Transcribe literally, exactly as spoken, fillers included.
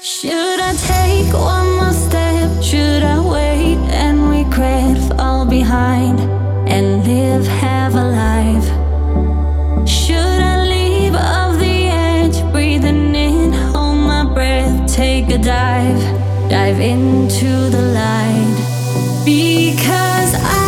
Should I take one more step? Should I wait and regret, fall behind and live, have a life? Should I leave off the edge, breathing in, hold my breath, take a dive, dive into the light? Because I